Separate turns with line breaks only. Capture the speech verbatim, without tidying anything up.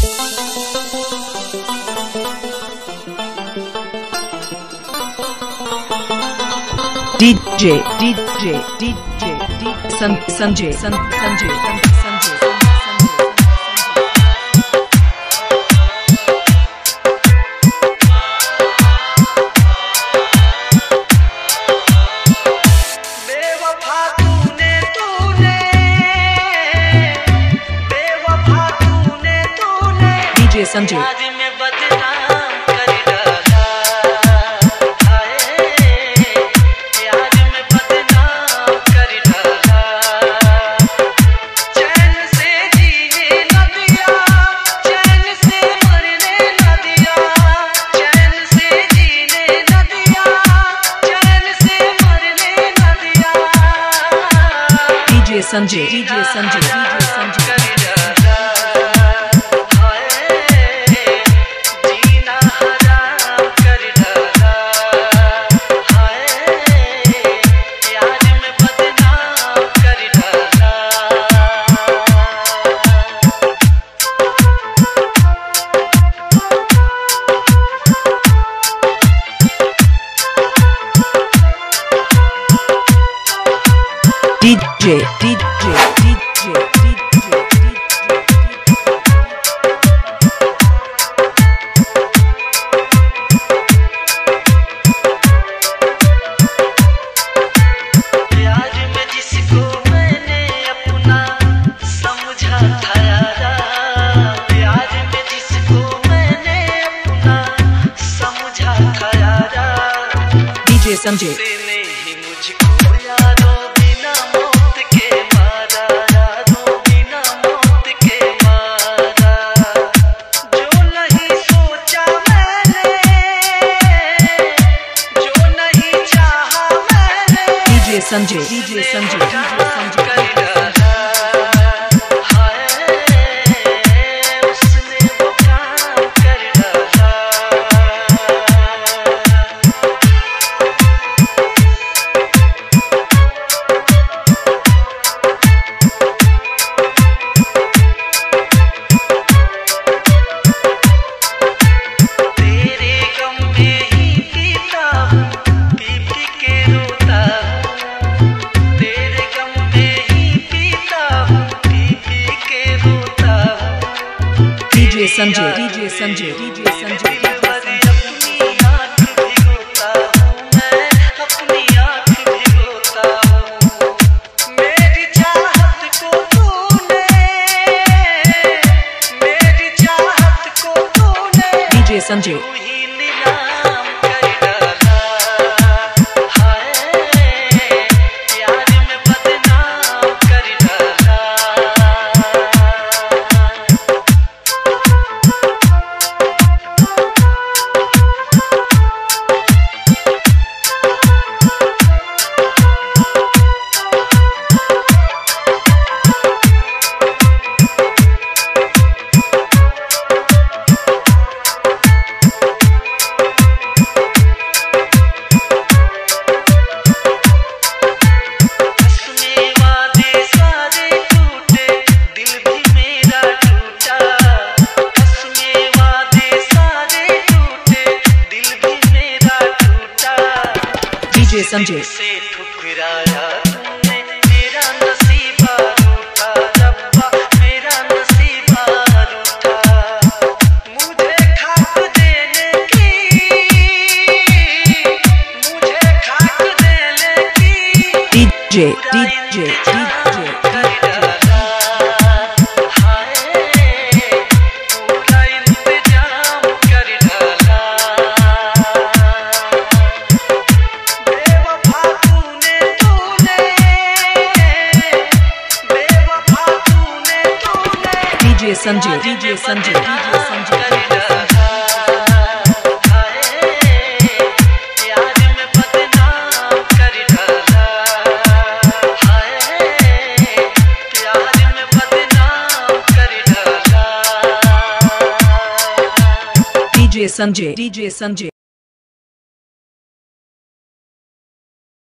DJ DJ DJ Sanjay Sanjay Sanjay DJ Sanjay Sanjay DJ Sanjay DJ Sanjay DJ DJ DJ
प्यार में जिसको मैंने अपना समझा था यारा, प्यार में जिसको मैंने अपना समझा था यारा,
डीजे संजय
ने ही मुझको यारो बिना मौत के मारा, यारो बिना मौत के मारा, जो नहीं सोचा मैंने, जो नहीं चाहा मैंने,
DJ Sanjay DJ Sanjay DJ Sanjay DJ Sanjay DJ Sanjay DJ Sanjay
अपनी आँख भिगोता हूँ मैं, अपनी आँख भिगोता हूँ, मेरी चाहत को तूने, मेरी चाहत को तूने
डीजे संजय
तू ही नीलाम कर डाला, हाय प्यार में बदनाम कर डाला।
डीजे संजय
से ठुकराया तूने, मेरा नसीबा रूठा रब्बा, मेरा नसीबा रूठा, मुझे खाक देने की, मुझे खाक देने की
DJ DJ DJ DJ Sanjay DJ Sanjay DJ Sanjay DJ Sanjay DJ Sanjay